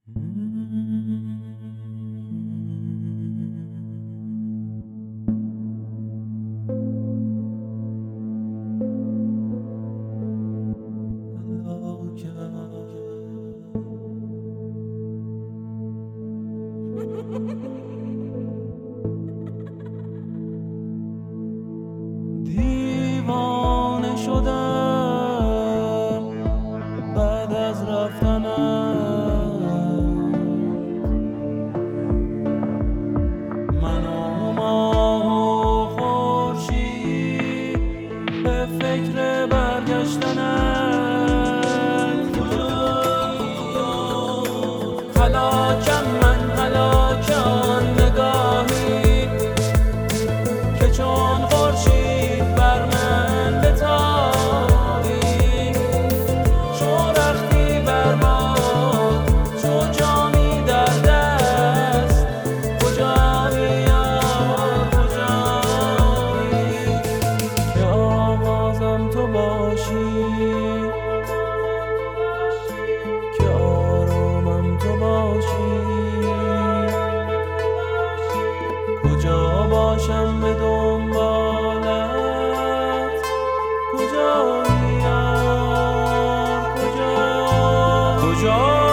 دیوانه شدم بعد از رفتنم، من و ماه و خورشید به فکر برگشتنم. هلاکم من هلاکم، نگاهی که چون خورشید بر من بتابی، چو رختی بر باد، چو جامی در دست، کجایی یار کجایی که آغازم تو باشی، که آرامم تو باشی. کجا باشم به دنبالت، کجایی یار کجا